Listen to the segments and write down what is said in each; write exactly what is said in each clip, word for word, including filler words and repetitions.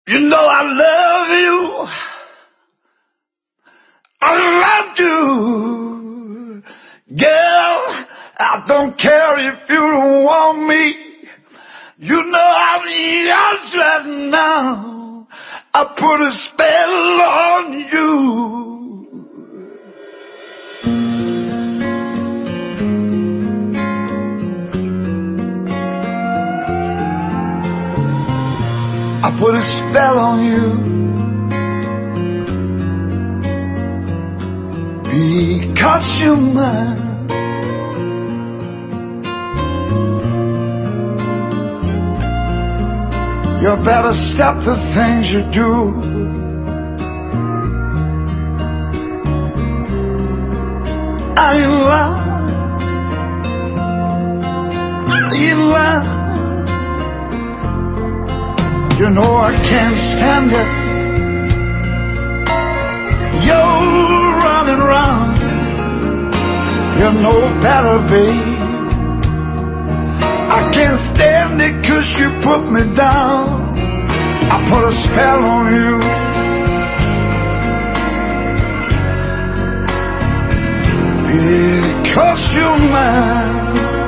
You know I love you. I love you. Girl, I don't care if you don't want me. You know I'm yours right now. I put a spell on you. I put a spell on you because you're mine. You better stop the things you do. Are you lying? Are you lying? You know I can't stand it. You're running round. You know better, babe. I can't stand it 'cause you put me down. I put a spell on you. Because you're mine.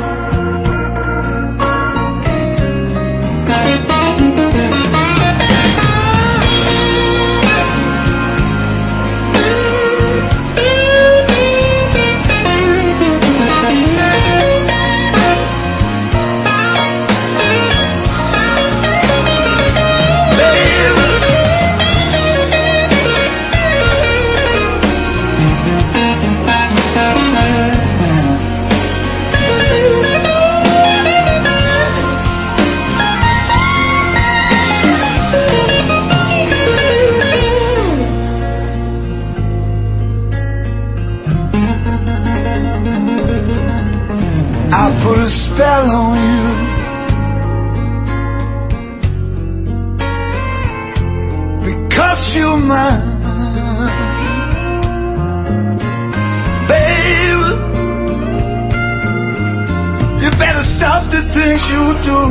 I put a spell on you. Because you're mine. Baby, you better stop the things you do.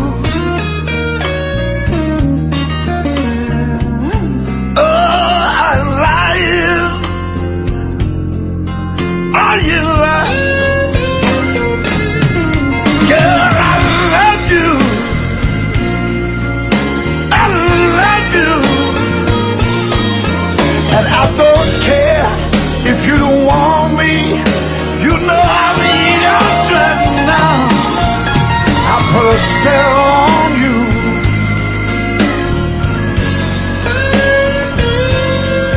Oh, I'm lying. Are you lying? Girl, I love you. I love you. And I don't care if you don't want me. You know I'm yours right now. I put a spell on you.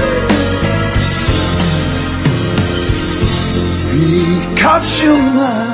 Because you're mine.